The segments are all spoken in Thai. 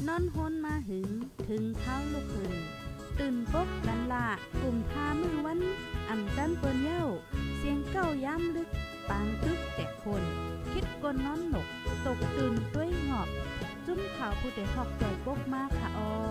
นอนฮนมาถึงเท้าลูกขึ้นตื่นปกกันละกลุ่มทามือวันอ่ำจันเปิ้นเย้าเสียงเก้าย้ำลึกปางตึกแต่คนคิดกนนอนหนกตกตื่นด้วยหงอบจุ้มข่าวผู้ใดหอกจอยปกมากค่ะออ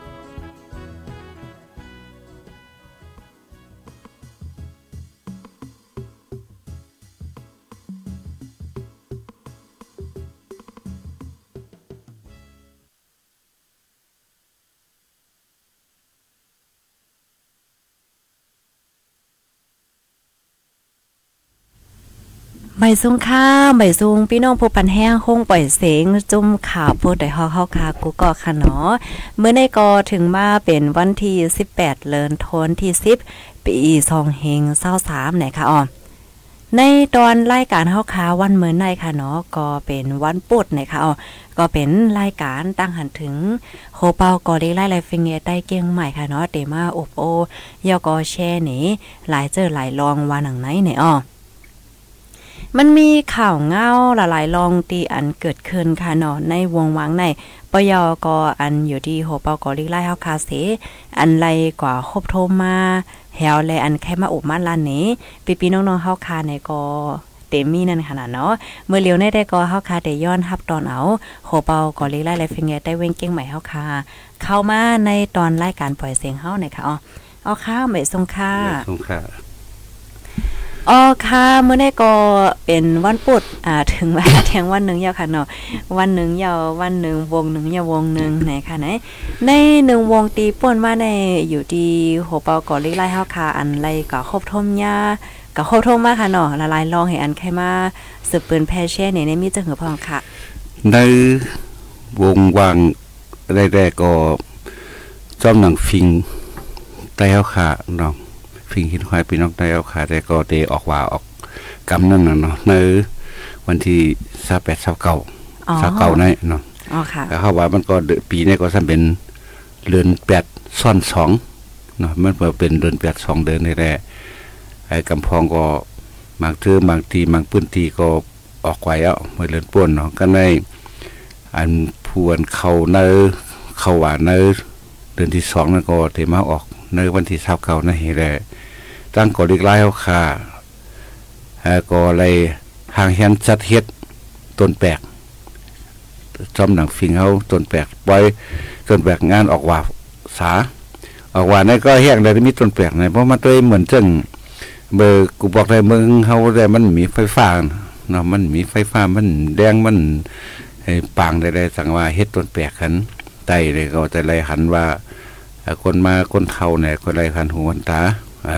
ใบซุงค่าใบซุงพี่น้องผู้ปันแห้งคงปล่อยเสียงจุ่มข่าวผู้ใดฮอกเฮาคากูก็ค่ะเนาะเมื่อในกอถึงมาเป็นวันที่18เดือนธันวาคมที่10ปี2523ไหนค่ะอ๋อในตอนรายการเฮาคาวันมื้อในค่ะเนาะก็เป็นวันปุดนะคะอ๋อก็เป็นรายการตั้งหันถึงโคเปาก็ได้ไล่ๆฟิงเงใต้เกียงใหม่ค่ะเนาะเตมาอบโอยก็แชร์นี่หลายเจอหลายลองว่าหนังไหนเนี่ยอ๋อมันมีข่าวเงาหลายๆลองตีอันเกิดขึ้นค่ะเนาะในวงวังในปยก็อันอยู่ที่โหเปากอลิไล่เฮาคาเสอันไรกว่าครบโทมมาแฮวแลอันแค่มาอบมาลานนี้ปีๆน้องๆเฮาคาในก็เต็มมีนั่นขนาดเนาะเมื่อเลียวในได้ก็เฮาคาได้ย้อนรับตอนเอาโหเปากอลิไล่และฟิงเกได้เว้งเก่งใหม่เฮาคาเข้ามาในตอนรายการปล่อยเสียงเฮาหน่อยค่ะอ๋อข้าวไม่ทรงค่าอ๋อค่ะเมื่อได้ก็เป็นวันปุดถึงว่าแทงวันนึงยาวค่ะเนาะวันนึงยาววันนึงวงนึงยาววงนึงไหนค่ะไหนใน1วงตีป่นมาในอยู่ที่โหเปาก่อลิไล่เฮาค่ะอันไรก็ครบทมยาก็ครบทมมาค่ะเนาะละลายลองให้อันแค่มาสืบปืนแพแช่ในมีจังหือพองค่ะในวงวางแรกๆก็จอมหนังฟิงใต้เฮาค่ะเนาะฟิงหินควายพี่น้องได้เอาขาแต่ก็เดออกว่าออกกำนั่นน่ะเนาะในวันที่28 29นี่เนาะอ๋อค่ะแล้วเขาว่ามันก็ปีนี้ก็ซ้ำเป็นเดือน8ซ้อน2เนาะมันเป็นเดือน8 2เดือนนี่แหละไอ้กำพองก็บางบางทีบางพื้นที่ก็ออกไว้เอาเมื่อเดือนป่นเนาะก็ในอันพวนเข้าในเข้าว่าในเดือนที่2นั่นก็เตมาออกในวันที่29นั่นแหละตั้งก่อเล็กไล่เฮาค่ะก็เลยห่างเฮียนจัดเฮ็ดต้นแปลกจอมหนังฟิงเฮาต้นแปลกปล่อยต้นแปลกงานออกว่าสาออกว่านั่นก็แห้งได้มีต้นแปลกไหนเพราะมันตัวเหมือนจังเบอร์กูบอกได้เมืองเฮาได้มันมีไฟฟ้าเนาะมันมีไฟฟ้ามันแดงมันให้ปางได้สั่งว่าเฮ็ดต้นแปลกหันไตเลยก็จะไล่หันว่าคนมาคนเฒ่าเนี่ยคนไล่หันหูวันตา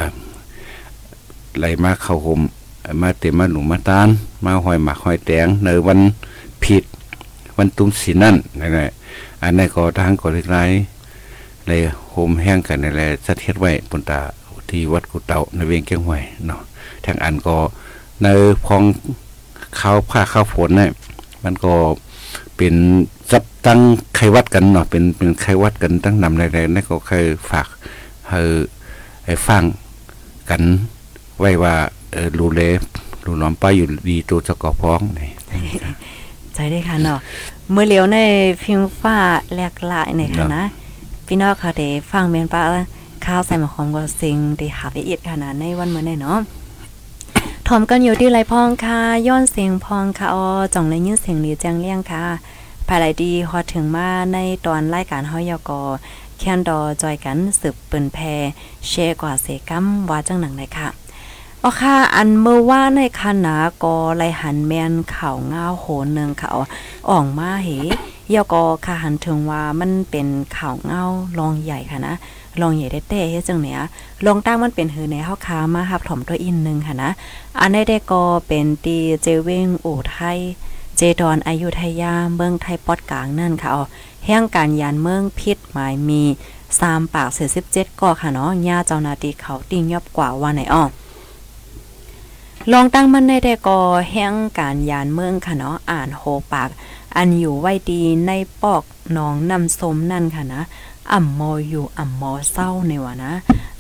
ไหลมาเข้าห่มมาเต็มมาหนูมาตานมาหอยหมักหอยแตงในวันผิดวันตุ้งสีนั่นนั่นแหละอันนี้ก็ทางก็เล็กไรเลยห่มแห้งกันนั่นแหละสัตว์เฮ็ดไว้บนตาที่วัดกุเต่าในเวียงเกียงห้วยเนาะทางอันก็ในพองข้าวผ้าข้าวฝนเนี่ยมันก็เป็นจับตั้งไขวัดกันเนาะเป็นไขวัดกันตั้งนำอะไรๆนั่นก็เคยฝากให้ฟังกันไว้ว่ารูเลรูน้อมป้าอยู่ดีตัวจะก่อพ้องนี่ใจได้ค่ะเนาะเมื่อเลี้ยวในพิมพ์ฟ้าแหลกหลายในค่ะนะพี่น้องค่ะได้ฟังเมียนป้าข้าวใส่หมะขามก็ซิงได้หาละเอียดขนาดในวันเมื่อไหร่เนาะถอมกันอยู่ที่ไรพองค่ะย้อนเสียงพองค่ะจ่องเลยยินเสียงหลีแจ้งเลี้ยงค่ะภายหลายดีฮอดถึงมาในตอนรายการเฮายกแคนดอจอยกันสืบปืนแพแชร์กว่าเสกัมว่าจังหนังเลยค่ะอ๋อค่ะอันเมื่อว่าในคณะก็ไล่หันแมนข่าวเงาโหนนึงค่ะอ่องมาเหยก็ค่ะหันถึงว่ามันเป็นข่าวเงาลองใหญ่ค่ะนะลองใหญ่ได้เต้เฮ็ดจังเนี่ยลองตั้งมันเป็นหือในเฮาค้ามารับถ่อมตัวอินนึงค่ะนะอันได้ก็เป็นตีเจเวงอู่ไทยเจดอนอยุธยาเมืองไทยปอดกลางนั่นค่ะแห่งการยานเมืองพิษหมายมี3ปาก47ก่อค่ะเนาะญาเจ้าหน้าที่เขาติ่งยอบกว่าว่าไหนลองตั้งมันได้ก็แห่งการยานเมืองค่ะเนาะอ่านโหปากอันอยู่ไว้ดีในปอกหนองนำสมนั่นค่ะนะอ่ำมออยู่อ่ำมอเศร้าในวะนะ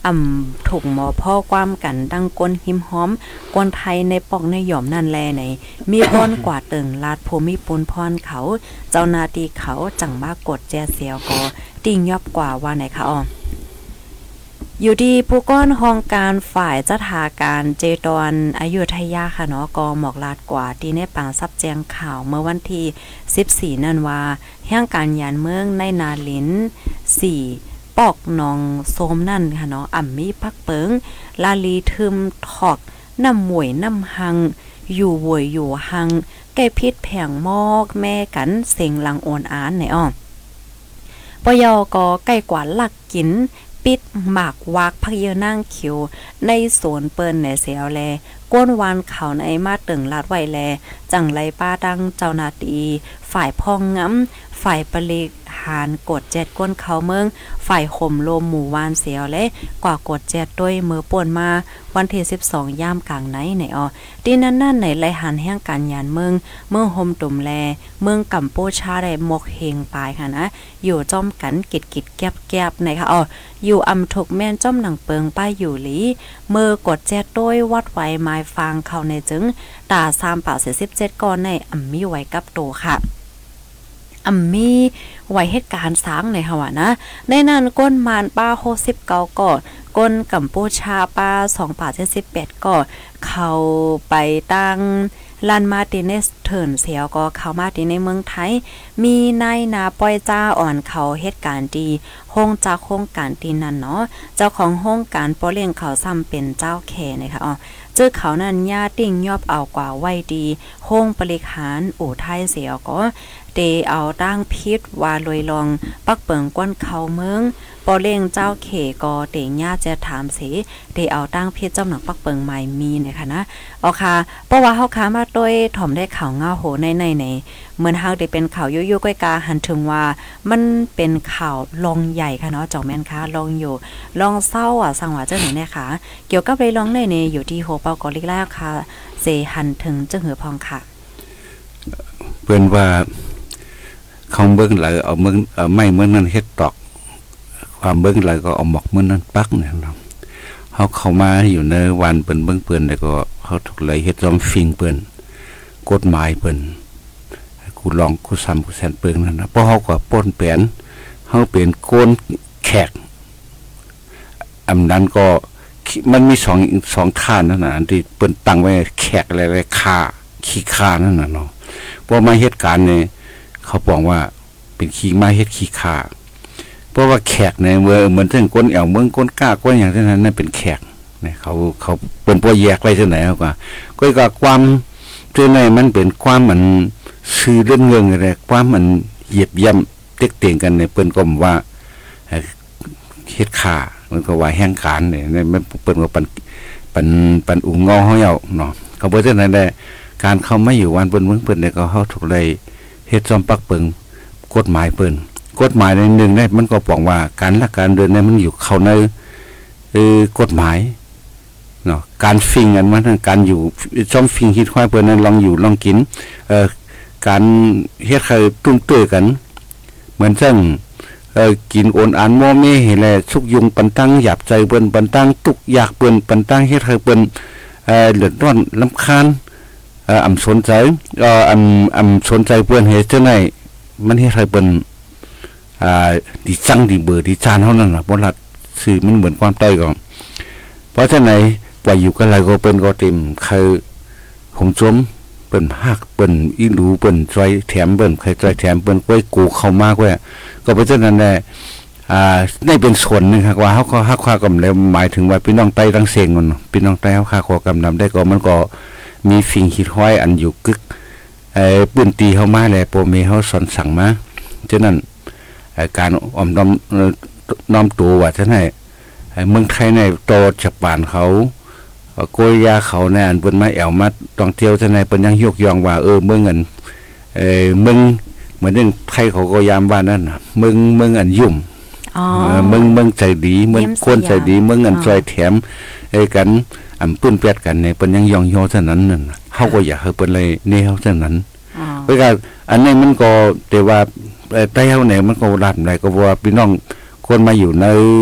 ถูกหมอพ่อความกันดังก้นหิมห้อมก้นไทยในปอกในหย่อมนั่นแลไหนมีป้อนกว่าเติงลาดภูมิปุนพรเขาเจ้านาตีเขาจังมากกดแจเสียวก็ติ่งยอบกว่าว่าไหนคะอ๋ออยู่ดีผู้ก้อนห้องการฝ่ายจัดหาการเจดอนอยุธยาค่ะเนาะก็หมอกลาดกว่าที่ในปังซับแจงข่าวเมื่อวันที่14นั่นว่าแห่งการยานเมืองในนาลิน4ปอกนองโซมนั่นค่ะเนาะมีพักเปิงลาลีทึมถอกน้ำหมวยน้ำหังอยู่หวยอยู่หังใกล้พิษแผงมอกแม่กันเสียงลังโอนอานไหนอ้อปยก็ใกล้กว่าลักกินปิดหมากวากพักเยอะนั่งคิวในสวนเปิ้นในเสียวแลก้นวานเขาในมาตึงลาดไว้แลจังไรป้าดังเจ้านาตีฝ่ายพองง้ำฝ่ายปลิกหานกด7ก้นเขาเมืองฝ่ายข่มโลมหมู่วานเสียวและกว่ากด7ด้วยมือป่วนมาวันที่12ย่ามกลางไหนในอที่นั่นไหนไหลหันแห่งการยานเมืองห่มตุ่มแลเมืองกัมพูชาได้หมกเฮงปลายค่ะนะอยู่จ้อมกันกิดแก็บในค่ะอยู่ถูกแม่นจ้อมหนังเปิงป้ายอยู่หลีมือกด7ด้วยวัดไว้ไม้ฟางเข้าในจึงตา3.47ก่อนในมีไว้กับโตค่ะมีไว้เหตุการณ์สร้างในหวะนะในนั้นก้นมานป้า69ก่อก้นกัมพูชาป้า2.78ก่อเขาไปตั้งลานมาร์ติเนสเถิร์นเสียวก็เข้ามาที่ในเมืองไทยมีนายนาปอยจ้าอ่อนเขาเหตุการณ์ดีห้องจากโครงการตีนั้นเนาะเจ้าของโครงการปอเลี้ยงเขาซ้ำเป็นเจ้าแขนะคะเจอเขานั้นญาติ่งยอบเอากว่าไว้ดีห้องบริหารอู่ไทยเสียวก็เตเอาตั้งพิษว่าลอยลองปักเปิงก้นเขาเมืองปอเลี้ยงเจ้าเขก็เตญาจะถามสิเตเอาตั้งพิษเจ้าหนักปักเปิงใหม่มีนะคะนะค่ะเพราะว่าเฮาค้ามาด้วยถ่อมได้ข่าวเงาโหในเหมือนเฮาได้เป็นข่าวยุ่ๆก้อยกาหันถึงว่ามันเป็นข่าวลองใหญ่ค่ะเนาะจ่องแม่นค่ะลองอยู่ลองเศร้าสังว่าจังไหนแน่ค่ะเกี่ยวกับเลยลองในอยู่ที่โฮเปากอลิกแล้วค่ะเสหันถึงจังหือพองค่ะเพิ่นว่าเขาเบิ่งหลายเอาเมืองไม่เมืองนั้นเฮ็ดตอกความเบิ่งหลายก็เอาหมอกเมืองนั้นปักเนี่ยเนาะเฮาเข้ามาอยู่ในวันเปิ้นเบิ่งเปิ้นแล้วก็เขาถูกเลยเฮ็ดจอมฟิงเปิ้นกฎหมายเปิ้นกูลองกูซ้ำกูแสนเปิ้นนั่นนะเพราะเฮาก็ป้นแปนเฮาเป็นโกนแขกนั้นก็มันมี2ท่านนั่นน่ะอันที่เปิ้นตั้งไว้แขกอะไรๆค่าขี้ค่านั่นน่ะเนาะพอมาเหตุการณ์นี่เขาบอกว่าเป็นขี้มาเฮ็ดขี้ค่าเพราะว่าแขกในเมืองเหมือนถึงก้นแอวเมืองก้นก้าก้นอย่างนั้นนั่นเป็นแขกเนี่ยเขาเป็นพวกแยกไว้ที่ไหนเอากว่าก็ความที่ไหนมันเป็นความมันซื้อเรื่องเงินอะไรความมันเหยียบย่ำเต็กเต่งกันในเปิ้นก็ว่าเฮ็ดค่ามันก็ว่าแห่งการเนี่ยมันเปิ้นก็ปันอุ้งงอเฮาเนาะเขาบ่ได้นั่นแหละการเข้ามาอยู่วันเปิ้นเมืองเปิ้นเนี่ยก็เฮาถูกเลยเฮ็ดจอมปักเปิงกฎหมายเปิ้นกฎหมายในหนึ่งเนี่ยมันก็บอกว่าการละการเดินเนี่ยมันอยู่เข้าในกฎหมายเนาะการฟิงกันมันการอยู่จอมฟิงคิดค่อยเปิ้นนั้นลองอยู่ลองกินการเฮ็ดให้ตุ้มเตื้อกันเหมือนจังกินโอนอ่านโมเมเห็นแลสุกยุงปันตั้งหยาบใจเปิ้นปันตั้งตุกอยากเปิ้นปันตั้งเฮ็ดให้เปิ้นเดือดร้อนรำคาญสนใจสนใจเปิ้นเฮ็ดจังได๋มันเฮ็ดให้เปิ้นดีจังดีเบอร์ดีจานเท่านั้นล่ะบ่ล่ะสื่อมันเหมือนความต้อยก็เพราะฉะนั้นปล่อยอยู่กันหลายก็เปิ้นก็เต็มคือผมจมเปิ้นฮักเปิ้นอีหลูเปิ้นซอยแถมเปิ้นใครซอยแถมเปิ้นก้อยกูเข้ามากว่าก็เพราะฉะนั้นแหละได้เป็นส่วนนึงครับว่าเฮาก็ฮักความกำแล้วหมายถึงว่าพี่น้องไต้ทั้งเสียงนั่นพี่น้องไต้เฮาค่าขอกำนำได้ก็มันก็มีฟิงคิดห้อยอันอยู่กึกปืนตีเข้ามาแหละโปเมเฮาสอนสั่งมาฉะนั้นการอมน้อมตัวว่าฉะนั้นเมืองไทยในโตจับปานเขาโกยยาเขาในอันเปิ้นมาแอวมาท่องเที่ยวฉะนั้นเปิ้นยังยกย่องว่าเมืองอันเมืองเหมือนนึงไทยเขาก็ยามว่านั่นน่ะเมืองอันยุ่มเมืองใจดีเมืองคนใจดีเมืองอันซอยแถมกันปื้นแปดกันเนี่ยเปิ้นยังย่องโยเท่านั้นนั่นเฮาก็อยากให้เปิ้นเลยแนวเท่านั้นเพราะว่าอันนี้มันก็แต่ว่าใต้เฮาเนี่ยมันก็รัดได้ก็ว่าพี่น้องคนมาอยู่ใน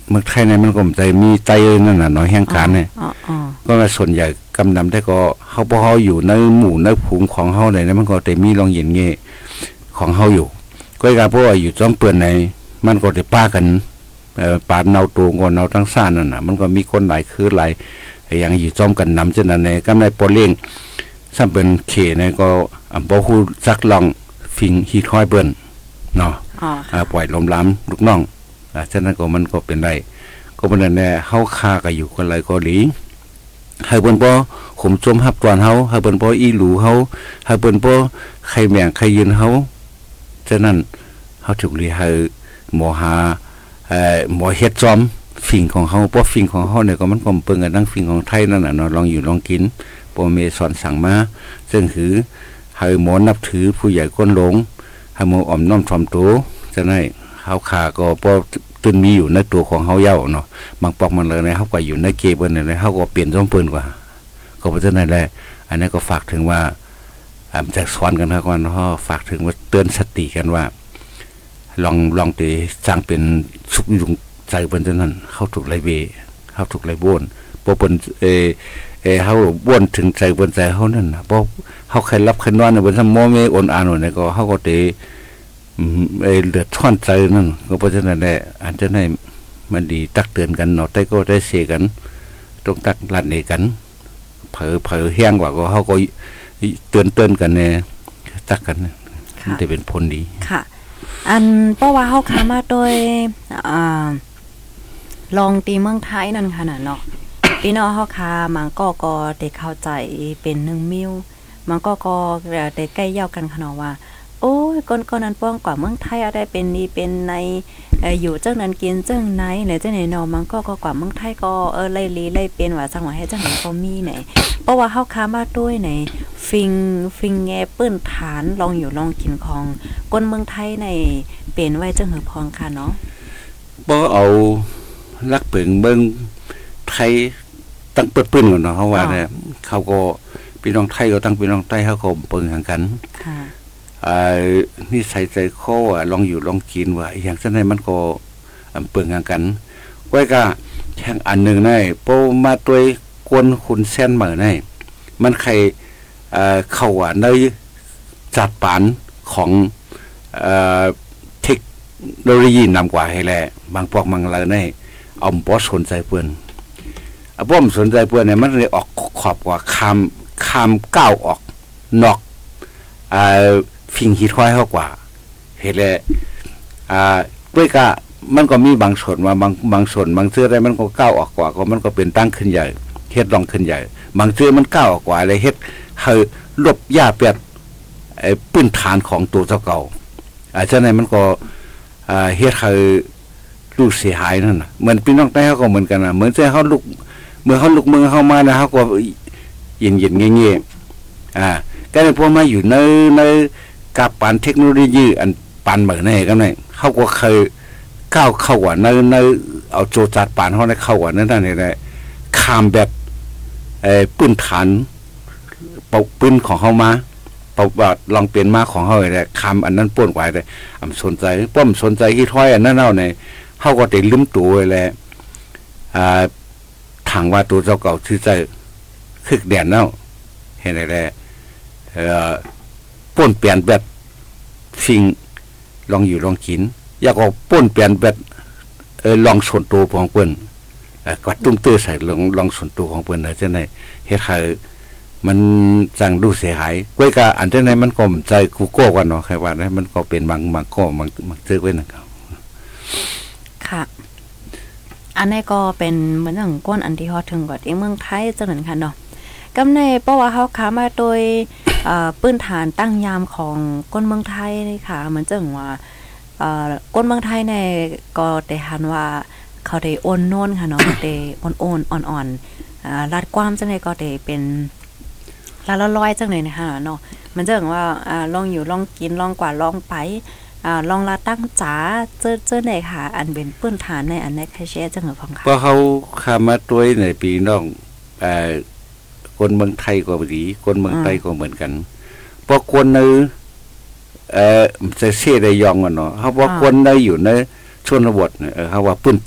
เมืองไทยเนี่ยมันก็ใจมีไตนั่นน่ะเนาะแห่งการเนี่ยก็ว่าส่วนใหญ่กำนำได้ก็เฮาบ่เฮาอยู่ในหมู่ในภูมิของเฮาเนี่ยมันก็แต่มีรองเย็นเงี้ของเฮาอยู่ก็การเพราะว่าอยู่จ้อมเปื้อนในมันก็ได้ป้ากันปาดเนาตัวก่อนเนาทั้งซ่านนั่นน่ะมันก็มีคนหลายคือหลายอย่างอยู่จ้อมกันนำฉะนั้นในกำในปอเลี้ยงซ้ำเป็นเขเนี่ยก็บ่ฮู้จักลองฟิงฮีทอยเปิ้นเนาะปล่อยลมล้ำลูกน้องฉะนั้นก็มันก็เป็นได้ก็เป็นแน่เฮาคาก็อยู่กันหลายก็หลีให้เปิ้นบ่ข่มจมฮับตอนเฮาให้เปิ้นบ่อีหลูเฮาให้เปิ้นบ่ใครแม่งใครยืนเฮาฉะนั้นเฮาถูกหลีให้หมอหาหมอเฮ็ดจอมฟิงของเฮาบ่ฟิงของเฮาเนี่ยก็มันก็เปิ้งกันทั้งฟิงของไทยนั่นน่ะเนาะลองอยู่ลองกินบ่เมสอนสั่งมาซึ่งคือให้หมอนับถือผู้ใหญ่ก้นหลงให้หมออ่อมน้อมถ่อมตัวฉะนั้นเฮาขาก็บ่ตื่นมีอยู่ในตัวของเฮาเย้าเนาะบางปอกมันเลยเฮาก็อยู่ในเกเปิ้นนี่เฮาก็เปลี่ยนจอมเปิ้นกว่าก็เพราะฉะนั้นแหละอันนี้ก็ฝากถึงว่าจะสอนกันครับว่าเฮาฝากถึงว่าเตือนสติกันว่าลองติสร้างเป็นสุขอยู่ใจเปิ้นจังนั้นเฮาถูกไล่เวเฮาถูกไล่บ่นบ่เปิ้นเฮาบ่นถึงใจเปิ้นใจเฮานั่นน่ะบ่เฮาใครรับใครนอนเปิ้นซะมอเมอ่อนอ่านนี่ก็เฮาก็ติเลือดท่อนใจนั่นก็เพราะฉะนั้นแหละอันจะให้มันดีตักเตือนกันเนาะแต่ก็ได้เสียกันต้องตักลัดเนกันเผลอแห้งกว่าก็เขาก็เตือนกันเนี่ยตักกันมันจะเป็นผลดีค่ะอันเพราะว่าเขาขามาโดยลองตีเมืองไทยนั่นขนาดเนาะพี่น้องเขาขามังก็ได้เข้าใจเป็น1มิ้วมังก็ได้ใกล้เย้ากันขนาดว่าโอ้ยก่อนนั้นป้องกว่าเมืองไทยได้เป็นดีเป็นในอยู่จังนั้นกินจังไหนไหนจังไหนเนาะมันก็กว่าเมืองไทยก็ไล่ลีไล่เป็นว่าจังหวะให้จังไหนก็มีไหนเพราะว่าเฮาค้ามาด้วยไหนฟิงแงเปิ้นฐานลองอยู่ลองกินของคนเมืองไทยในเป็นไว้จังหือพองค่ะเนาะบ่เอาลักเปิงเบิ่งไทยตั้งเปิ้นก่อนเนาะเฮาว่าเนี่ยเขาก็พี่น้องไทยก็ตั้งพี่น้องไทยเฮาก็เปิ้งหังกันค่ะนี่ใส่ใจข้อลองอยู่ลองกินว่าอย่างเช่นนั้นมันก็เปิงกันไว้ก็แข่งอันหนึ่งได้โปมาตัวกวนคุณแซนเหมือนได้มันใครเข้าว่าในจัดปานของเทคโนโลยีนำกว่าให้แหละบางพวกบางอะไรได้เอาป้อสนใจเพื่อนป้อมสนใจเพื่อนเนี่ยมันเลยออกขอบกว่าคำก้าวออกนอกฟิงฮิตห้อยเฮากว่าเห็นแล้วด้วยก็มันก็มีบางส่วนว่าบางส่วนบางเสื้อได้มันก็ก้าวออกกว่าก็มันก็เป็นตั้งขึ้นใหญ่เฮ็ดรองขึ้นใหญ่บางเสื้อมันก้าวออกกว่าเลยเฮ็ดให้ลบหญ้าเปียดพื้นฐานของตัวเจ้าเก่าฉะนั้นมันก็เฮ็ดให้ลูกเสียหายนั่นน่ะเหมือนพี่น้องใต้เฮาก็เหมือนกันน่ะเหมือนแต่เฮาลุกเมื่อเฮาลุกมือเฮามานะเฮาก็เย็นๆเงี้ยๆก็เลยพอมาอยู่ในกับปานเทคโนโลยีอันปานเหมือนนี่กันนี่เขาก็เคยก้าวเข้าว่าในเอาโจจัดปานเขาได้เข้าว่านั่นนี่แหละข้ามแบบปืนฐานปกปืนของเขามาปกว่าลองเปลี่ยนมาของเขาเลยข้ามอันนั้นป่วนไว้เลยสนใจป้อมสนใจที่ถ้อยอันนั้นเอาเนี่ยเขาก็ได้ลืมตัวเลยทางว่าตัวเจ้าเก่าชื่อใจคึกแดนเนาะเห็นอะไรป่นเปลี่ยนแบบสิ่งลองอยู่ลองกินอยากเอาป่นเปลี่ยนแบบลองส่วนตัวของเปิ้นก็ตุ้มตื้อใส่ลองส่วนตัวของเปิ้นได้จังได๋เฮ็ดให้มันจังดูเสียหายก้อยก็อันจังได๋มันก็ใจกูโก้กันเนาะใครว่าได้มันก็เป็นบางข้อบางซื้อไว้นะครับค่ะอันนี้ก็เป็นเหมือนอย่างก้นอันที่ฮอดถึงก่อนที่เมืองไทยจังนั้นค่ะเนาะกำในเพราะว่าเฮาค้ามาโดยปื้นฐานตั้งยามของก้นเมืองไทยนี่ค่ะเหมือนจังว่าก้นเมืองไทยในก็ได้หันว่าเขาได้โอนโน่นค่ะเนาะได้โอนอ่อนลาดความจังได๋ก็ได้เป็นลาดละร้อยจังได๋นะคะเนาะมันจังว่าลองอยู่ลองกินลองกว่าลองไปลองลาตั้งจ๋าเจอไหนค่ะอันเป็นปื้นฐานในอันในแคชเชียร์จังเหรอพ่องค่ะเพราะเขาค้ามาด้วยในปีน้องคนเมืองไทยก็ดีคนเมืองไทยก็เหมือนกันเพราะคนในเสียได้ยองกันเนาะเขาบอกคนในอยู่ในชนบทเขาว่าปื้นตี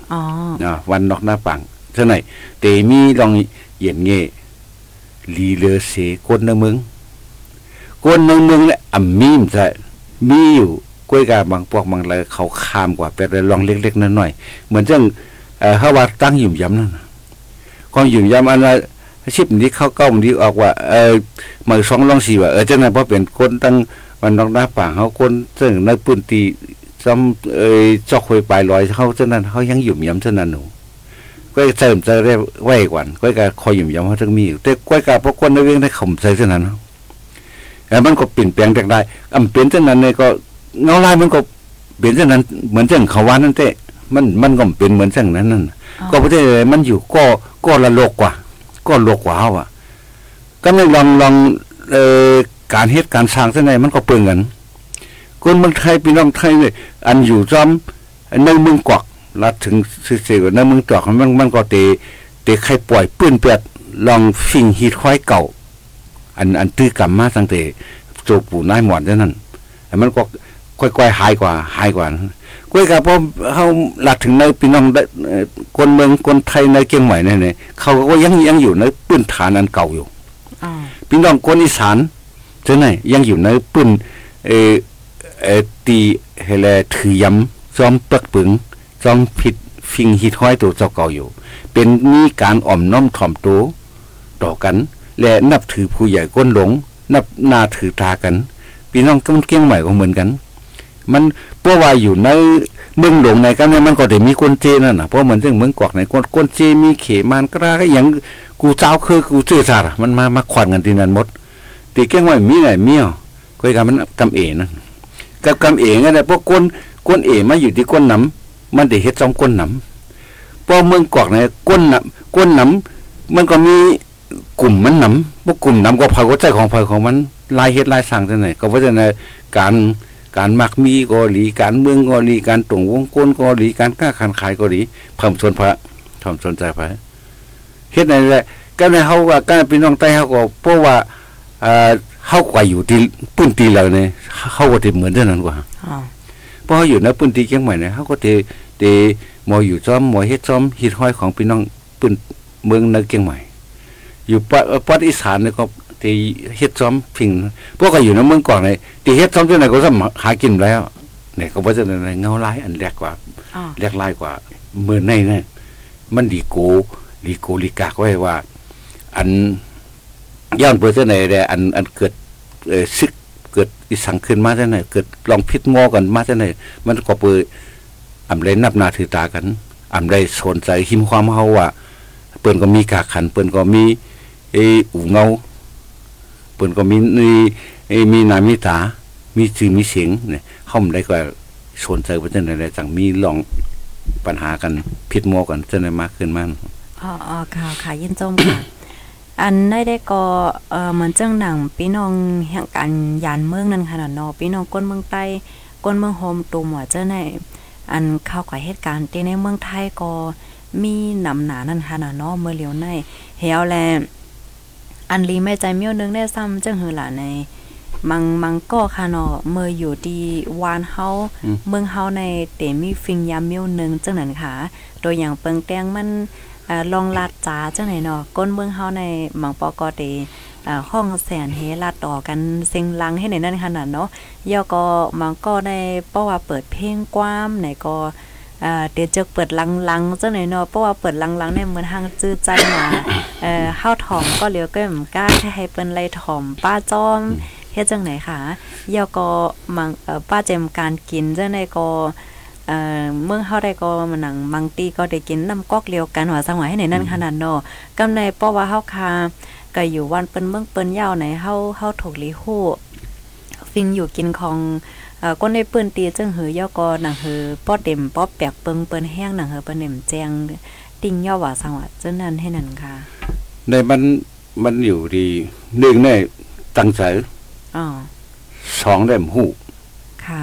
อ๋อวันนอกหน้าปังเท่าไหร่เตมีลองเหยียนเงลีเลอเสก้นในเมืองก้นในเมืองเนี่ยมีมจะมีอยู่กล้วยกาบางพวกบางเลยเขาคามกว่าเป็นลองเล็กๆน้อยๆเหมือนจังเขาว่าตั้งหยุ่มย้ำนั่นก็หยุ่มย้ำอันนั้นชิปนี้เข้าเก้านี้ออกว่ามือสองลองสี่ว่าจังนั้นเพราะเป็นก้นตั้งวันนอกหน้าปังเขาก้นซึ่งในปืนตีซ้ำจอกหวยปลายลอยเขาจังนั้นเขายังหยุ่มย้ำจังนั้นหนูก็เติมจะได้ไหวกว่าก็จะคอยหยุ่มย้ำเขาจึงมีแต่ก้อยกาพวกก้นในเรื่องได้ข่มใจจังนั้นมันก็เปลี่ยนแปลงจากได้เปลี่ยนจังนั้นเนี่ยก็เงาลายมันก็เปลี่ยนจังนั้นเหมือนจังเขาวานนั่นเต้มันก็เปลี่ยนเหมือนจังนั้นนั่นก็ประเทศมันอยู่ก็ละโลกกว่าก็โลกกว่าอ่ะก็ไม่ลองการเฮ็ดการสร้างจังไหนมันก็เปลืองกันคนเมืองไทยพี่น้องไทยเนี่ยอันอยู่ซ้ำในเมืองกวักลัดถึงเสียในเมืองจอกมันก็เตะใครปล่อยปื้นเปียดลองฟิงฮีดควายเก่าอันตื้อกรรมมาตั้งแต่โจปู่นายหมอนเท่านั้นมันก็ค่อยๆหายกว่าก้อยกับพอเขาลัดถึงในพี่น้องคนเมืองคนไทยในเกียงใหม่เนี่ยเขาก็ยังอยู่ในปื้นฐานอันเก่าอยู่พี่น้องคนอีสานเท่านั้นยังอยู่ในปื้นตีเฮเลถือยำซ้อมปักปึงซ้อมผิดฟิงฮิดห้อยตัวเจ้าเก่าอยู่เป็นมีการอ่อมน้อมถ่อมตัวต่อกันและนับถือผู้ใหญ่ก้นหลงนับนาถือตากันพี่น้องก็เกี้ยงใหม่ก็เหมือนกันมันเพราะว่าอยู่ในเมืองหลงในกันเนี่ยมันก็ได้มีคนเจนั่นนะเพราะเหมือนเรื่องเมืองกอกในคนเจมีเขมันกระก็อย่างกูเจ้าคือกูเจซาร์มันมาขวัญกันที่นั่นหมดตีเกี้ยงใหม่มีไหนเมี่ยวก็การมันกำเอ๋นะกับกำเอ๋นั่นแหละพวกก้นเอ๋มาอยู่ที่ก้นน้ำมันได้เฮ็ดซ้อมก้นน้ำเพราะเมืองกอกในก้นน้ำมันก็มีกลุ่มมันน้ำพวกกลุ่มน้ำก็พายก็ใจของพายของมันลายเฮ็ดลายสั่งจังไหนก็เพราะฉะนั้นการมักมีก็หลีการเมืองก็หลีการตรงวงกลก็หลีการค้าขายก็หลีเพิ่มส่วนพระทำสนใจพระเฮ็ดในแหละก็ในเฮาว่าการพี่น้องใต้เฮาก็เพราะว่าเฮากว่าอยู่ที่ปื้นตีแล้วเนี่ยเฮาก็สิเหมือนเท่านั้นกว่าเพราะอยู่ในปื้นตีเชียงใหม่เนี่ยเฮาก็เตมออยู่ซ้อมมอเฮ็ดซ้อมฮิตห้อยของพี่น้องปื้นเมืองในเชียงใหม่อยู่ปอดอีสานเนี่ยก็ที่เฮ็ดซ้อมพิงพวกก็อยู่ในเมืองก่อนในที่เฮ็ดซ้อมที่ไหนก็สามารถหากินแล้วเนี่ยก็บ่จะในเงาลายอันแรกกว่าแรกลายกว่าเมื่อในเนี่ยมันดีโกลีกากไว้ว่าอันย้อนไปที่ไหนได้อันเกิดซึกเกิดอีสังขึ้นมาที่ไหนเกิดลองพิษงอกันมาที่ไหนมันก็เปิดอำไรนับนาถือตากันอำไรสนใจหิมความเฮาว่าเปิ้นก็มีกาขันเปิ้นก็มีอู่เงาเปิ้นก็มีนามีตามีชื่อมีเสียงเนี่ยเฮาได้ก็สนใจว่าจังได๋จังมีลองปัญหากันผิดมอกันจังได๋มากขึ้นมันอ๋อค่ะยินจมค่ะอันได้ก็เหมือนจังหนังพี่น้องแห่งการยานเมืองนั่นค่ะเนาะพี่น้องก้นเมืองใต้ก้นเมืองโฮมตุ่มว่าเจ้าไหนอันเข้ากับเหตุการณ์ที่ในเมืองไทยก็มีนำหนานั่นค่ะเนาะเมื่อเหลียวในเหี่ยวแลอันลีไม่ใจเมียวนึงได้ซ้ำจังหือล่ะในมังก็ค่ะเนาะเมื่ออยู่ที่วานเฮาเมืองเฮาในเตมีฟิงยามเมียวนึงจังนั้นค่ะโดยอย่างเปิงแตงมันลองลาดจ๋าจังไหนเนาะก้นเมืองเฮาในมังปอกอเตห้องแสนเฮลาดต่อกันเซ็งลังให้ในนั้นขนาดเนาะย่อก็มังก็ได้เพราะว่าเปิดเพลงกว้ามไหนก็เดี๋ยวจะเปิดลังจังไหนเนาะเพราะว่าเปิดลังเนี่ยเหมือนทางจื้อใจมาข้าวถอมก็เหลียวก็เหมือนกล้าให้เปิ้นไล่ถอมป้าจ้อมเฮ็ดจังไหนค่ะย่อก็มังป้าเจมการกินจังได๋ก็เมืองเฮาได้ก็มานั่งบางตีก็ได้กินน้ำก๊อกเลียวกันว่าสังหวะให้ในนั้นขนาดเนาะกำในเพราะว่าเฮาคาก็อยู่วันเปิ้นเมืองเปิ้นยาวไหนเฮาถูกลีฮู้ฟิงอยู่กินของก้นในปืนตีจึงหือย่อก็หนังหือป้อเต็มป้อแปกเปิ้นแห้งหนังหือเปิ้นเต็มแจงติ่งย่อว่าสังหวะจังนั้นให้นั่นค่ะในมันอยู่ดี1ได้ตั้งใจ2ได้ฮู้ค่ะ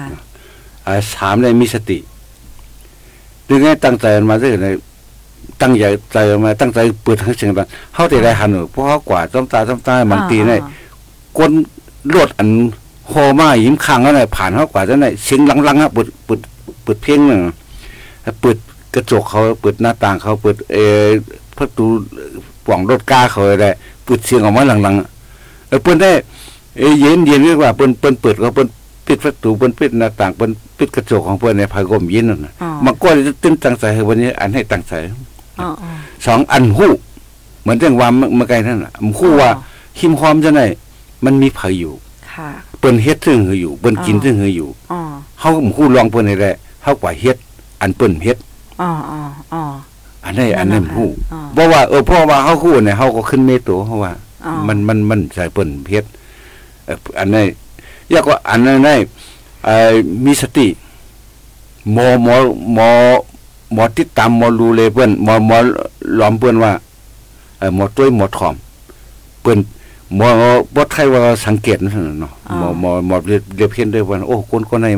3ได้มีสติดึงให้ตั้งใจมาซื่อในตั้งใจมาตั้งใจเปิดทั้งเสียงดังเฮาได้หันเพราะเฮากว่าต้มตาบางทีเนี่ยก้นรวดอันโฮมายิ้มข้างแล้วเนี่ยผ่านเฮากว่าจังได๋เสียงลังๆอ่ะเปิดเพลงนึงเปิดกระจกเขาเปิดหน้าต่างเขาเปิดประตูป่องรถกาเขาได้เปิดเสียงออกมาหลังๆเปิ้นได้เย็นเรียกว่าเปิ้นเปิดเขาเปิ้นปิดประตูเปิ้นปิดหน้าต่างเปิ้นปิดกระจกของเปิ้นในภายลมเย็นนั่นน่ะมันก็จะตื่นตั้งใจวันนี้อันให้ตั้งใจ2อันฮู้เหมือนจังว่าเมื่อไกลนั่นน่ะฮู้ว่าหิมหอมจังได๋มันมีไผอยู่ค่ะเปิ้นเฮ็ดถึงอยู่เปิ้นกินถึงอยู่เฮาฮู้ลองเปิ้นให้ได้เฮากว่าเฮ็ดอันเปิ้นเฮ็ดอันนี้ฮู้บ่ว่าเพราะว่าเฮาฮู้เนี่ยเฮาก็ขึ้นเมโตเพราะว่ามันใส่เปิ้นเฮ็ดอันนี้อยากว่าอันนั้นมีสติหมอติดตามหมอรู้เลยเปิ้นหมอล้อมเปิ้นว่าหมอต้วยหมอถอมเปิ้นหมอบ่ใครว่าสังเกตนั่นเนาะหมอเรียบเห็นได้ว่าโอ้คนไหน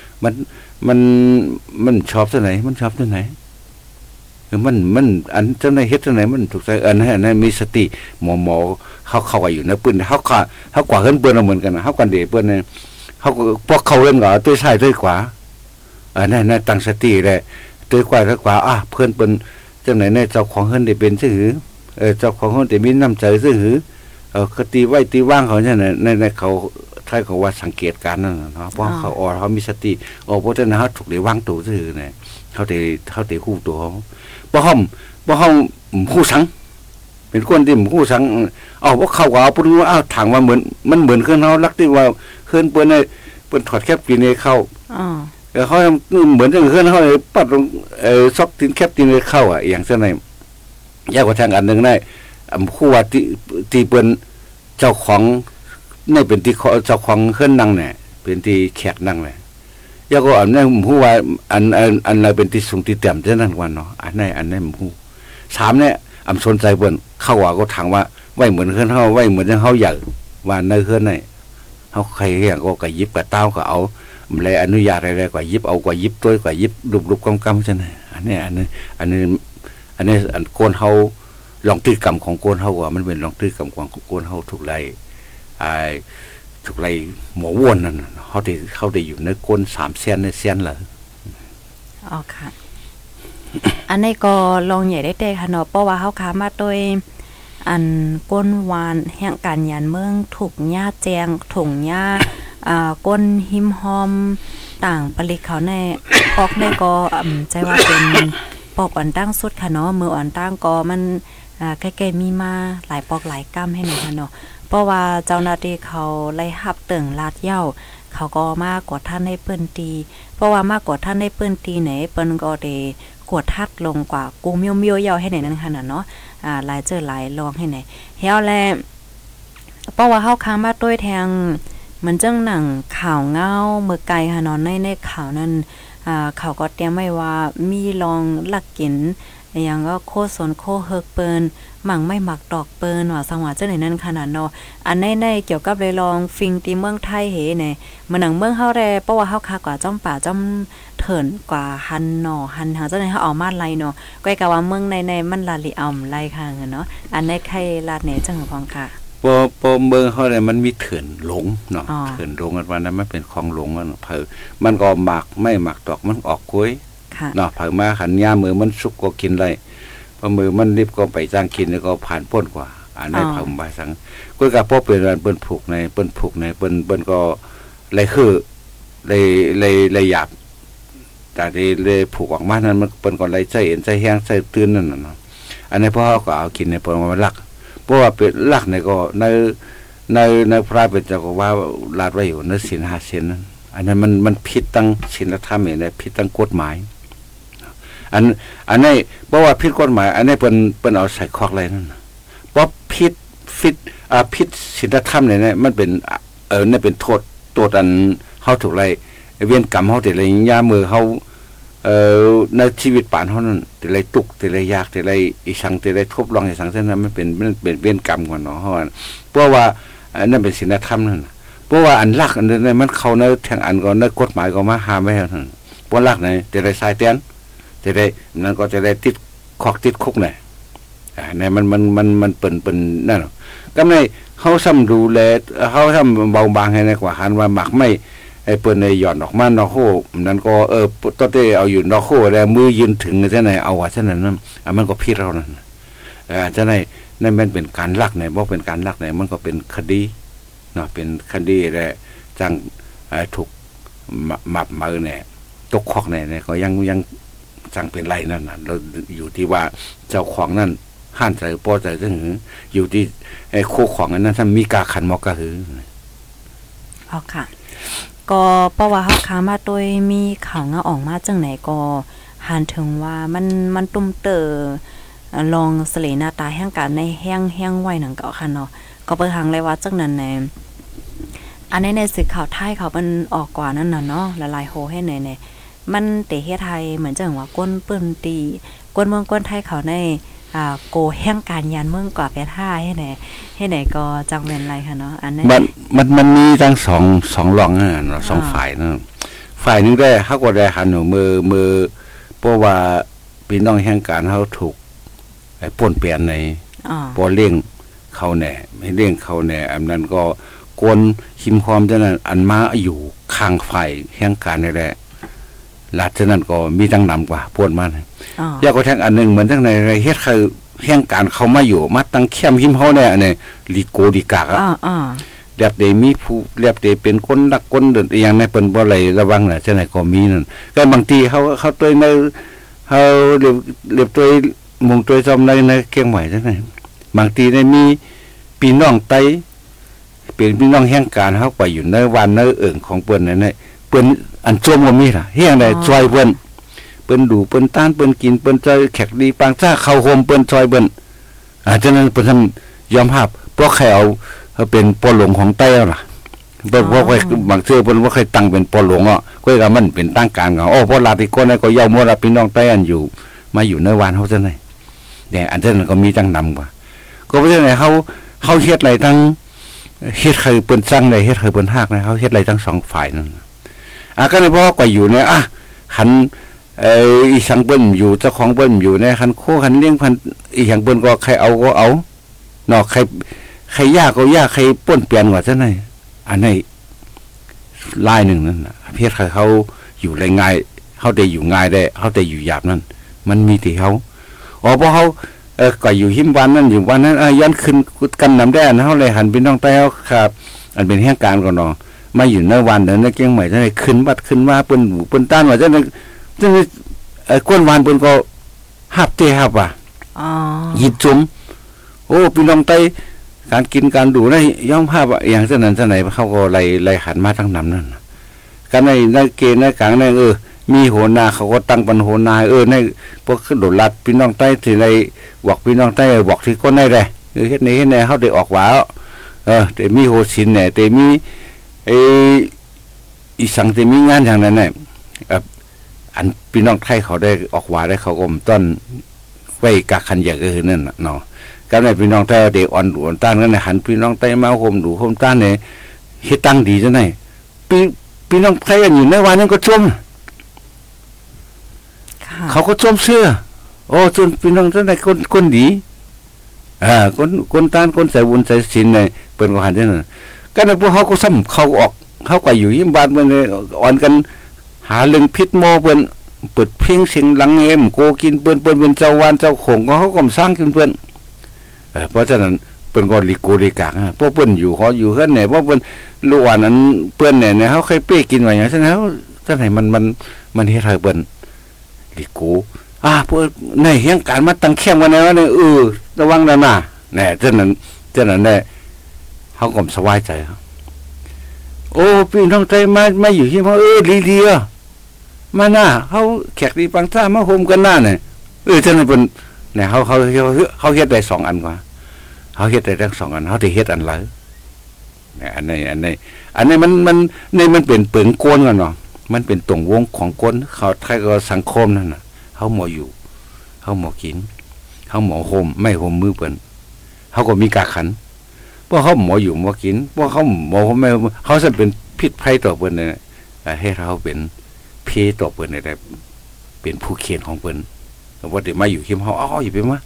มันชอบจังไหนมันชอบจังไหนมันอันจังไหนเฮ็ดจังไหนมันถูกใจอันนั้นมีสติหมอเขาว่าอยู่นะเปิ้นเขากว่าเฮิรนเปิ้นเหมือนกันเฮากันเดเปิ้นเขาพวกเขาเล่นก็ตัวซ้ายตัวขวานั่นตั้งสติได้ตัวขวาเพิ่นเปิ้นจังไหนเจ้าของเฮิรนได้เป็นซื่อเจ้าของเฮิรนได้มีน้ำใจซื่อก็ตีไว้ตีว่างเขาเนี่ยในเขาใช้เขาว่าสังเกตการนั่นเนาะเพราะเขามีสติเพราะฉะนั้นเขาถูกได้วางตัวซื่อเนี่ยเขาได้คู่ตัวเขาบ่ห้องคู่สังเป็นคนที่คู่สังว่าเขาว่าพูดว่าถางว่าเหมือนมันเหมือนเครื่องเฮาลักที่ว่าเครื่องเปิ้นถอดแคบกินให้เข้าเขาเหมือนเครื่องเฮาปัดลงซอกตินแคบตินให้เข้าอย่างเช่นนั้นยากกว่าทางอันนึงได้คู่ว่าที่เปิ้นเจ้าของนี่เป็นที่เจ้าของเครื่องนั่งเนี่ยเป็นที่แขกนั่งเลยยากกว่าอันนั้นฮู้ว่าอันอะไรเป็นที่สูงที่เต็มจังนั้นว่าเนาะอันนั้นฮู้3เนี่ยสนใจเปิ้นเข้าว่าก็ถามว่าไว้เหมือนเครื่องเฮาไว้เหมือนจังเฮาอยากว่าในเครื่องไหนเฮาใครอย่างก็ยิบกับเต้าก็เอาเลยอนุญาตอะไรกว่ายิบเอากว่ายิบตัวกว่ายิบลุบๆกำๆจังได๋อันนี้โกนเฮาลองตื้อกรรมของโกนเฮาว่ามันเป็นลองตื้อกรรมของโกนเฮาถูกไรถูกไรหมอวนนั่นเขาได้อยู่ในโกน3เซนในเซนเหรอค่ะอันนี้ก็ลองใหญ่ได้เตค่ะเนาะเพราะว่าเฮาค้ามาโดยอันก้นวานแห่งการยันเมืองถูกหญ้าแจงถุงหญ้าก้นหิมหอมต่างปลิกเขาในออกในก็ใจว่าเป็นปอกอ่อนตั้งสุดค่ะเนาะมืออ่อนตั้งก็มันใกล้ๆมีมาหลายปอกหลายกำให้หน่อยค่ะเนาะเพราะว่าเจ้าหน้าที่เขาไล่หับเติ่งลาดเหย้าเขาก็มากกว่าท่านได้เปิ้นตีเพราะว่ามากกว่าท่านได้เปิ้นตีไหนเปิ้นก็ได้กวดทัดลงกว่ากูเมียวๆยาวให้ไหนนั่นค่ะเนาะหลายหลายลองให้ไหนเฮาแลเพราะว่าเฮาค้างมาด้วยแทงเหมือนจังหนังข่าวเงาเมื่อไกลค่ะเนาะในข่าวนั้นเขาก็เตรียมไว้ว่ามีลองลักกินอย่างก็โคสนโคเฮิกเปิ้นหมั่งไม่หมักดอกเปิ้นว่าสังหวะจังไหนนั่นขนาดเนาะอันในเกี่ยวกับเลยลองฟิงตีเมืองไทยเหเนี่ยมันหนังเมืองเฮาแลเพราะว่าเฮาคากว่าจ้อมป่าจ้อมเถินกว่าหันหนอหันหาจังไหนเฮาเอามาไล่เนาะก้อยกะว่าเมืองในมันละลิอ่อมไล่ค่ะเนาะอันในใครลาดเนี่ยจังของค่ะพอเมืองเฮาเนี่ยมันมีเถินหลงเนาะเถินหลงอันว่านั้นมันเป็นของหลงอ่ะเผอมันก็หมักไม่หมักดอกมันออกกล้วยเนาะเผอมาขันยามือมันสุกก็กินได้พอมือมันรีบก็ไปจ้างกินแล้วก็ผ่านพ้นกว่าอันนี้เผาใบสังก็กับพอเป็นเปิ้นผูกในเปิ้นก็เลยคือเลยหยาบแต่ที่เลยผูกออกมานั้นมันเปิ้นก็เลยใจเห็นใจแห้งใจตื่นนั่นน่ะเนาะอันนี้พอก็เอากินในเปิ้นมันรักเพราะว่าเป็นรักเนี่ยก็ในพระเป็นเจ้าก็ว่าลาดไว้อยู่ในศีล5ศีลนั้นอันนั้นมันผิดตั้งศีลธรรมนี่ผิดตั้งกฎหมายอันนี้เพราะว่าผิดกฎหมายอันนี้เปิ้นเอาใส่คอกอะไรนั่นเพราะผิดศีลธรรมเนี่ยมันเป็นนี่เป็นโทษตัวอันเฮาถูกไรเวียนกรรมเฮาแต่ไรยามือเฮาในชีวิตป่านเฮานั้นแต่ไรตุกแต่ไรยากแต่ไรอีสังแต่ไรทบลองอีสังเท่านั้นมันเป็นเวียนกรรมกว่าเนาะเฮาเพราะว่านั่นเป็นศีลธรรมนั่นเพราะว่าอันลักอันนั้นมันเข้าในแทงอันก็ในกฎหมายก็มาห้ามไว้หั่นเพราะลักไหนแต่ไรสายแตนจะได้นั่นก็จะได้ติดคอกติดคุกเนี่ยเนี่ยมันเปิ่นนั่นก็ไม่เขาซ้ำดูแลเขาซ้ำเบาบางให้ในกว่าหันว่าหมักไม่ไอ้เปิ้นในหย่อนออกมานอกโคนั้นก็ตอนที่เอาอยู่นอกโคแล้วมือยืนถึงจังไหนเอาว่าจังนั้นมันก็ผิดเรานั่นจังไหนนั่นมันเป็นการลักไหนบ่เป็นการลักไหนมันก็เป็นคดีเนาะเป็นคดีแหละจังถูกมับมือเนี่ยตกคอกเนี่ยก็ยังจังเป็นไรนั่นน่ะเราอยู่ที่ว่าเจ้าของนั่นห้านใจพอใจถึงอยู่ที่ไอ้โคของนั้นถ้ามีกาขันมอกะหืออ๋อค่ะก็เพราะว่าเฮาค้ามาโดยมีข่าวงาออกมาจังไหนก็หันถึงว่ามันตุ้มเตอลองเสลหน้าตาแห่งการในแห้งไว้หนังเก่าค่ะเนาะก็เปิดทางเลยว่าจังนั้นในอันในสื่อข่าวไทยเขามันออกกว่านั้นน่ะเนาะละลายโหให้ไหนมันเตะเฮ็ดไทยเหมือนจังว่าก้นเปิ้นตีก้นเมืองก้นไทยเขาในโกแห่งการยานเมืองกว่าแปดห้าให้ไหนก็จังเป็นไรค่ะเนาะอันนี้มันมีทั้งสองหลองอ่ะเนาะสองฝ่ายนะฝ่ายนึงได้เฮาก็ได้หันมือเพราะว่าพี่น้องแห่งการเฮาถูกไอ้ป่นเปลี่ยนในบ่เลี้ยงเขาแน่ไม่เลี้ยงเขาแน่อันนั้นก็กวนหิมความจังนั้นอันมาอยู่ข้างฝ่ายแห่งการนี่แหละหลังจากนั้นก็มีตั้งนำกว่าป่นมาอยากก็แท่งอันนึงเหมือนทั้งในเฮ็ดคือแห่งการเขามาอยู่มาตั้งเข้มหิมเฮาเนี่ยอันนี้ลีโกดีกากอ่ะเรียบได้มีผู้เรียบได้เป็นคนรักคนเดินอย่างในเปิ้นบ่ไหลระวังน่ะจังได๋ก็มีนั่นก็บางทีเขาตัวในเฮาเรียบตัวมุงตัวจอมในเกียงใหม่จังได๋บางทีได้มีพี่น้องไตเป็นพี่น้องแห่งการเฮาไปอยู่ในวันในเอิ้งของเปิ้นนั่นน่ะเปิ้นอันจมบ่มีล่ะเฮียงได้ช่วยเปิ้นดูเปิ้นต้านเปิ้นกินเปิ้นใจแขกดีปางซ่าเข้าโฮมเปิ้นซอยเปิ้นฉะนั้นเปิ้นท่านยอมรับเพราะใครเอาเป็นปอหลงของใต้ล่ะเพราะบางเชื่อเปิ้นว่าใครตั้งเป็นปอหลงอ่ะก็ว่ามันเป็นตั้งการเขาเพราะลาติโกนก็ยาวมัวละพี่น้องใต้อันอยู่มาอยู่ในวานเฮาจังได๋เนี่ยอันนั้นก็มีจังนำกว่าก็เพราะฉะนั้นเฮาเฮ็ดอะไรทั้งเฮ็ดใครเปิ้นสร้างได้เฮ็ดใครเปิ้นฮักนะเฮาเฮ็ดอะไรทั้งสองฝ่ายนั่นก็เลยบอกว่าอยู่เนี่ยหันอีสังเปิ้นอยู่เจ้าของเปิ้นอยู่ในคันโคคันเลี้ยงพันอีสังเปิ้นก็ใครเอาก็เอาเนาะใครยากก็ยากใครป่นเปลี่ยนกว่าซะหน่อยอันนี้ลายนึงนั่นน่ะเพศเขาอยู่ได้ง่ายเฮาได้อยู่ง่ายได้เฮาได้อยู่หยาบนั่นมันมีที่เฮาเพราะเฮาก็อยู่หิมวันนั่นอยู่วันนั้นย้อนขึ้นกันนำได้เฮาเลยหันพี่น้องใต้เฮาครับอันเป็นเหตุการณ์ก่อนเนาะมาอยู่ในวันเดินในเกียงใหม่จังได๋ขึ้นวัดขึ้นมาเปิ้นหูเปิ้นต้านว่าจังได๋ซึ่งก้นวานเปิ้นก็ฮับเตฮับว่ะยิดจุ่มพี่น้องไต้การกินการดูได้ย่อมภาพอย่างเช่นนั้นเช่นไหนเขาก็ไล่หันมาทั้งนำนั่นกันในเกณฑ์ในกลางในมีโหนาเขาก็ตั้งปันโหนาในพวกขึ้นโดดลัดพี่น้องใต้ที่ไรบอกพี่น้องใต้บอกที่ก้นได้เลยเฮ็ดในเขาได้ออกว่าแต่มีโหชินเนี่ยแต่มีอีสังแต่มีงานอย่างนั้นเนี่ยอันพี่น้องไทยเขาได้ออกว่าได้เขาอมต้นไว้กักขันอย่างก็คือนั่นเนาะการในพี่น้องไทยเด็กอ่อนหลวนต้านกันในหันพี่น้องไทยมาห่มดูห่มต้านเนี่ยเฮ็ดตั้งดีจังได๋พี่น้องไทยกันอยู่ในวันนั้นก็ชมเขาก็ชมเสื้อจนพี่น้องจังได๋คนดีคนต้านคนใส่บุญใส่ศีลเนี่ยเปิ้นก็หันจังนั้นกันพวกเขาก็ซ้ำเขาออกเขาก็อยู่ยิ้มบานเพิ่นอ่อนกันหาเรื่องพิษโมเปิ้นเปิดเพ่งเสียงหลังเอ็มโกกินเปิ้นเป็นเจ้าวานเจ้าของก็เขาก็สร้างขึ้นเปิ้นเพราะฉะนั้นเปิ้นก็ลิโกลิกากเพราะเปิ้นอยู่เขาอยู่เฮือนเนี่ยเพราะเปิ้นลูกว่านั้นเปิ้นเนี่ยเขาเคยเป้กินไว้อย่างฉะนั้นจังได๋มันเฮ็ดให้เปิ้นลิโกพวกในเฮียงการมาตั้งแคมป์ไว้แนวนั้นระวังแล้วนะแน่จังนั้นได้เฮาก็สบายใจครับพี่น้องไทยมาอยู่ที่เขาดีๆมาหน้าเขาแขกดีปังซ่ามาโฮมกันหน้าเนี่ยฉะนั้นเป็นเนี่ยเขาเฮ็ดได้2อันกว่าเขาเฮ็ดได้ทั้ง2อันเขาได้เฮ็ดอันละเนี่ยอันนี้มันเป็นเปิงโกนกันเนาะมันเป็นตรงวงของโกนเขาไทยก็สังคมนั่นน่ะเขาหมออยู่เขาหมอกินเขาหมอโฮมไม่โฮมมือเปิ้นเขาก็มีกาขันพวกเขาหมออยู่หมอกินพวกเขาหมอไม่เขาจะเป็นพิษภัยต่อเปิ้นเนี่ยให้เราเป็นเพต่อเปิ้นได้เป็นผู้เขียนของเปิ้นว่าได้มาอยู่คิมเฮาอย่าไปมา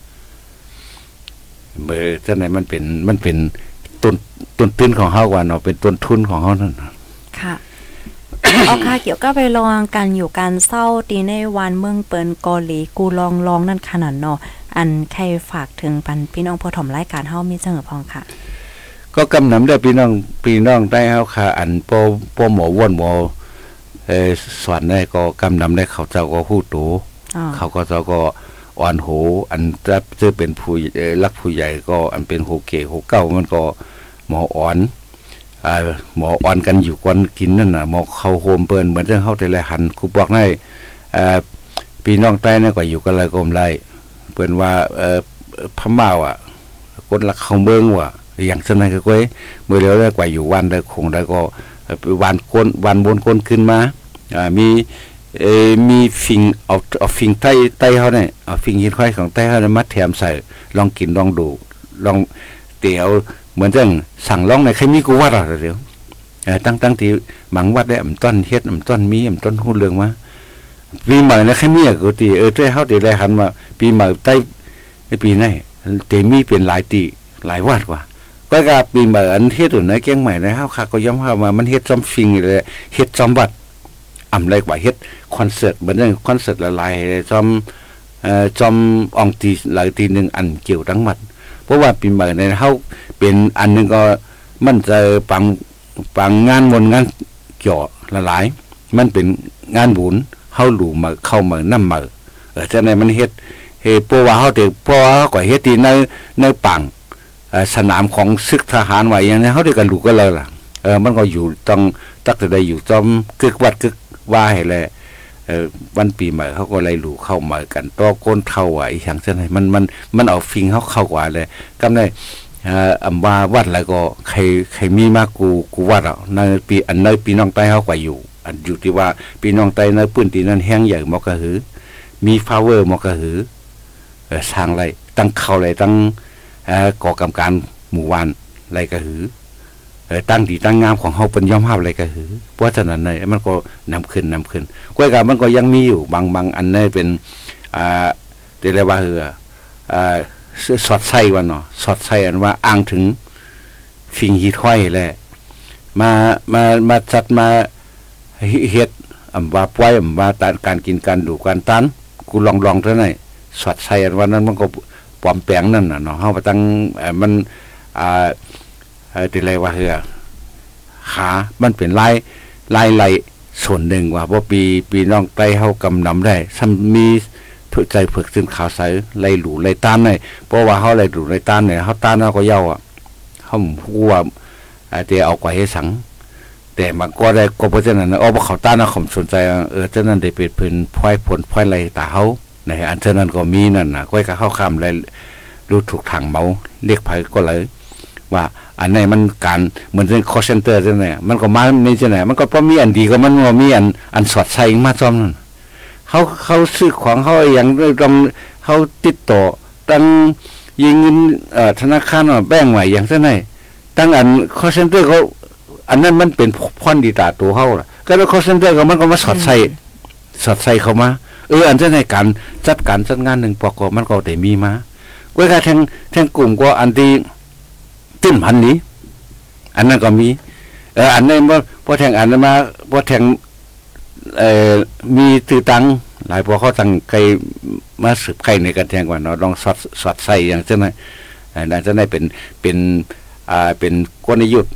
จังได๋มันเป็นต้นทุนของเฮากว่าเนาะเป็นต้นทุนของเฮานั่นค่ะเอาค่ะเกี่ยวก็ไปลองกันอยู่การเศร้าตีในวันเมืองเปิ้นเกาหลีกูลองนั่นขนาดเนาะอันใครฝากถึงปันพี่น้องผู้ถมรายการเฮามีเสมอพองค่ะก็กำนำได้พี่น้องได้เฮาค่ะอันปหมอว่นหมอสอนได้ก็กำนำได้เขาเจ้าก็ฮู้โตเขาก็เจ้าก็อ่อนโหอันจะเป็นผู้รักผู้ใหญ่ก็อันเป็นโหเก๋โหเก้ามันก็หมออ่อนหมออ่อนกันอยู่ก่อนกินนั่นน่ะหมอเข้าโฮมเปิ้นเหมือนเรื่องเฮาแต่ละหันกูบอกให้พี่น้องใต้นี่ก็อยู่กันเลยกลมไล่เปิ้นว่าพม่าอ่ะคนละเข้าเมืองว่ะอย่างเช่นนั้นก็ก้อยเมื่อแล้วได้กว่าอยู่วันได้คงได้ก็วันบนคนขึ้นมามีฟิงเอาฟิงใต้เฮาเนี่ยเอาฟิงหินควายของใต้เฮาเนี่ยมาแถมใส่ลองกินลองดูลองเตี๋ยวเหมือนจังสั่งลองในใครมีกูวัดอะไรเดี๋ยวตั้งที่หมังวัดได้ต้นเฮ็ดต้นมีต้นหูเรื่องมาปีใหม่นะใครมีกูตีใต้เฮาตีไรหันมาปีใหม่ใต้ปีไหนเตมีเป็นหลายตีหลายวัดกว่าก็กะปีใหม่อันเฮ็ดอยู่ในเกียงใหม่นะเฮาค่ะก็ย้ำเข้ามามันเฮ็ดจอมฟิงเลยเฮ็ดจอมวัดไรกว่าเฮ็ดคอนเสิร์ตเหมือนอย่างคอนเสิร์ตละลายจอมอองตีหลายตีนึงอันเกี่ยวทั้งหมดเพราะว่าปีใหม่ในเฮาเป็นอันนึงก็มันจะปังงานงานเกี่ยวละลายมันเป็นงานบุญเฮาหลู่มาเข้ามานำมาจังได๋มันเฮ็ดเพราะว่าเฮาแต่เพราะว่าก็เฮ็ดที่ในปังสนามของศึกทหารไว้อย่างนี้เฮาได้กันหลู่กันเลยล่ะมันก็อยู่ต้องตักแต่ได้อยู่จอมกึกวัดกึกว่าให้แลวันปีใหม่เขาก็เลยหลู่เข้ามากันต่อก้นเท่าไหวอย่างเช่นมันเอาฟิงเขาเข้ากว่าเลยกำได้อำว่าวัดอะไรก็ใครมีมากกูวัดอ่ะในปีน้องใต้เขากว่าอยู่อันอยู่ที่ว่าปีน้องใต้ในพื้นที่นั้นแห้งใหญ่มอกระหือมีฟาเวอร์มอกระหือสร้างอะไรตั้งเข้าอะไรตั้งก่อกำการหมู่บ้านอะไรกระหือตั้งดีตั้งงามของเฮาเป็นย่อมภาพอะไรก็คือเพราะฉะนั้นเนี่ยมันก็นำขึ้นกล้วยกามันก็ยังมีอยู่บางอันนี่เป็นเรียกว่าสอดไส้วันเนาะสอดไส้อันว่าอ้างถึงฟิงฮีถ้อยแหละมาจัดมาเฮ็ดว่าป่วยว่าการกินการดูการตันกูลองเท่านั้นสอดไส้อันว่านั้นมันก็ปลอมแปลงนั่นน่ะเนาะเฮาไปตั้งมันที่เรียกว่าขามันเป็นลายส่วนหนึ่งว่าเพราะปีน้องใต้เฮากำนำได้ซ้ำมีถุใจฝึกซึ่งข่าวใสไล่หลู่ไล่ต้านได้เพราะว่าเฮาไล่หลู่ไล่ต้านเนี่ยเฮาต้านเฮาก็เย้าอ่ะเฮาฮู้ว่าแต่เอากว่าให้สังแต่มันก็ได้ก็เพราะฉะนั้นบ่เข้าต้านนะผมสนใจฉะนั้นได้เป็นเพิ่นพลอยไล่ตาเฮาในอันฉะนั้นก็มีนั่นน่ะก้อยก็เข้าคำไล่รู้ถูกทางเมาเรียกไผก็เลยว่าอันไหนมันการเหมือนเป็น call center จังได๋มันก็มาในจังได๋มันก็บ่มีอันดีก็มันบ่มีอันสอดใส่มาซ่อมนั่นเขาซื้อของเขาอย่างต้องเขาติดต่อตั้งยิงเงินธนาคารแบ่งไว้อย่างจังได๋ตั้งอัน call center เขาอันนั้นมันเป็นพรดีตาตัวเฮาล่ะก็แล้ว call center ก็มันก็มาสอดใส่เข้ามาอันจังได๋การจัดการจัดงานนึงปกมันก็ได้มีมาก็แค่แทงกลุ่มก็อันที่ตื้นพันนี้อันนั้นก็มีอันนั้นพอแทงอันนั้นมาพอแทงมีตื้อตังหลายพอเขาตั้งใครมาสืบใครในการแทงว่าเนาะลองสอดใส่อย่างเช่นนั้นน่าจะได้เป็นกลยุทธ์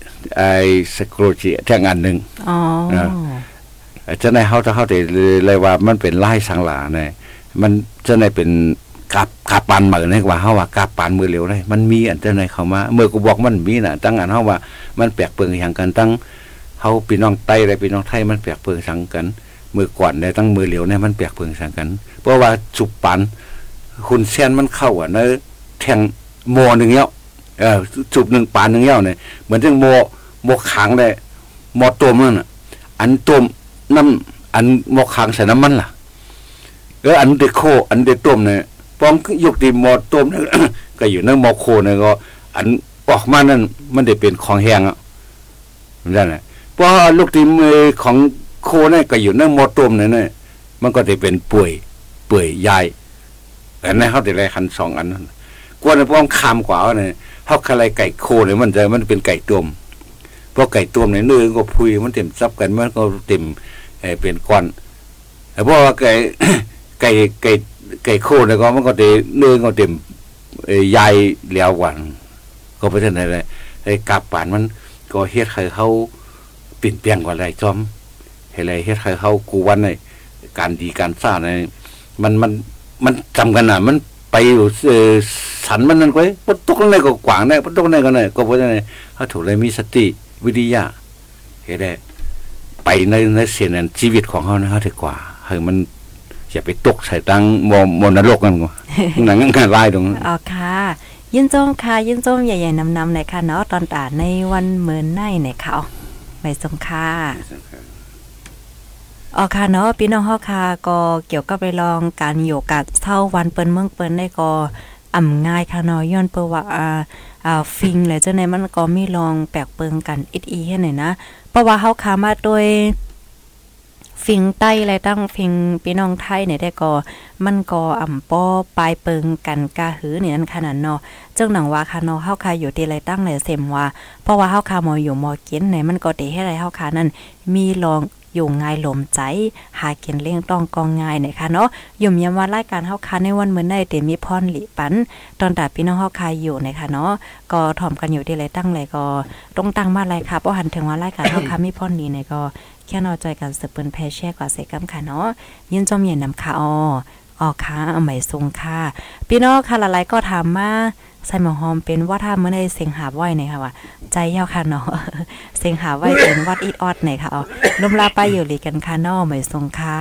strategy แทงอันนึงจะได้เฮาได้เลยว่ามันเป็นลายสังหลาเนี่ยมันจะได้เป็นกาปานเหมือนให้ว่าเฮาว่ากาปานมือเหลวได้มันมีอันจังได๋เข้ามาเมื่อกูบอกมันมีน่ะตั้งอันเฮาว่ามันแปลกเปิงอย่างกันตั้งเฮาพี่น้องใต้และพี่น้องไทยมันแปลกเปิงสังกันมือก่อนได้ตั้งมือเหลวเนี่ยมันแปลกเปิงสังกันเพราะว่าจุบปานคุณแซนมันเข้าในแทงโมนึงแล้วจุบ1ปานนึงแล้วเนี่ยเหมือนจังโมขังได้โมต้มนั่นน่ะอันต้มน้ำอันโมขังใส่น้ำมันล่ะอันเดโคอันเดต้มเนี่ยป้องยกตีหมอต้มก็อยู่ในหมอโคเนี่ยก็อันออกมานั่นมันได้เป็นของแห้งอ่ะนั่นแหละเพราะลูกตีมือของโคเนี่ยก็อยู่ในหมอต้มเนี่ยมันก็ได้เป็นป่วยยายแต่ในเขาได้ไรคัน2อันนั้นกวนป้องคามกว่าเนี่ยเขาคลายไก่โคเนี่ยมันเป็นไก่ต้มพอไก่ต้มในเนื้อก็พุยมันเต็มซับกันมันก็เต็มเป็นก้อนแต่เพราะว่าไก่โคเนี่ยก็มันก็เต็มเนื้อก็เต็มใหญ่แล้วกว่าก็ไปที่ไหนเลยไอ้กาบป่านมันก็เฮ็ดให้เขาเปลี่ยนแปลงกว่าไรจอมให้ไรเฮ็ดให้เขากูวันในการดีการสร้างในมันจำกันน่ะมันไปอยู่สันมันนั่นไว้ปตกนั่นก็กว้างได้ปตกนั่นก็ไหนก็เพราะฉะนั้นเขาถูกเลยมีสติวิทยาเฮ็ดได้ไปในเสียนชีวิตของเขานะเขาถือกว่าให้มันอย่าไปตกใส่ตังมนรกกันก็หนังงานลายตรงอ๋อค่ะยินจมค่ะยินจมใหญ่ๆนำๆเลยค่ะเนาะตอนตาในวันเหมือนในเนี่ยค่ะไม่สงค่ะอ๋อค่ะเนาะพี่น้องเฮาค่ะก็เกี่ยวกับไปลองการอยู่กับเช้าวันเปิ้นเมืองเปิ้นได้ก็ง่ายค่ะเนาะย้อนเปิ้นว่าฟิงเลยจังได๋มันก็มีลองแปลกเปิงกันอีให้หน่อยนะเพราะว่าเฮาค่ะมาโดยฟิงใต้และตั้งฟิงพี่น้องไทยเนี่ยได้ก็มันก็ป้อปลายเปิงกันกะหือนี่นั่นขนาดเนาะจังหนังว่าค่ะเนาะเฮาค่ะอยู่ที่ไรตั้งไหนเสมว่าเพราะว่าเฮาค่ะมออยู่มอกินไหนมันก็ได้ให้ไรเฮาค่ะนั่นมีลองอยู่ง่ายลมใจหากินเลี้ยงต้องกองง่ายเนี่ยค่ะเนาะย่อมย้ำว่ารายการเฮาค่ะในวันมื้อได้มีพรหลีปันตอนตาพี่น้องเฮาค่ะอยู่เนี่ยค่ะเนาะก็ถ่อมกันอยู่ที่ไรตั้งเลยก็ต้องตั้งมาไรค่ะบ่หันถึงว่ารายการเฮาค่ะมีพรหลีเนี่ยก็แค่นอใจกันสืบเปิ้นแพแช่กว่าเสกำค่ะเนาะยินจอมเย็นนำค่ะอ๋อค่ะเอาใหม่ทรงค่ะพี่น้องค่ะหลายๆก็ถามมาใส่หมอหอมเป็นว่าถ้ามื้อในเสียงหาบไว้เนี่ยค่ะว่าใจยาวค่ะเนาะเสียงหาบไว้เป็นวัดอีดออดเนี่ยค่ะลมลาไปอยู่ลีกันค่ะเนาะใหม่ทรงค่ะ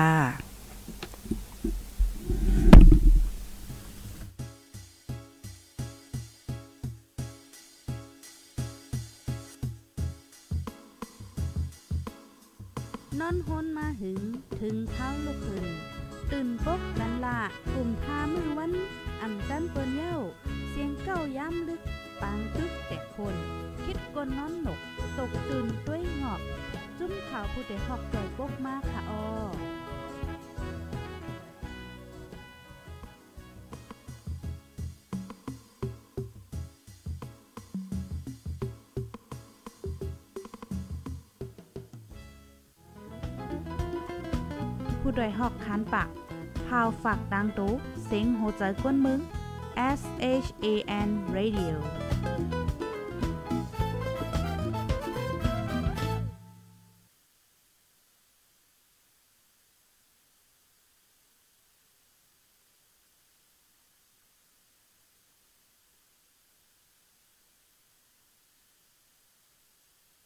นอนฮนมาถึงเท้าลูกขึ้นตื่นปกกันละกลุ่มทามือวันจันเปิ้นเย้าเสียงเก้าย้ำลึกปางตึกแต่คนคิดกนนอนหนกตกตื่นด้วยหงอบจุ้มข่าวผู้ใดหอกจ่อยปกมากค่ะผู้ใดหอกคานปากพาวฝากดังตู้เสียงโหใจก้นมึงSHAN Radio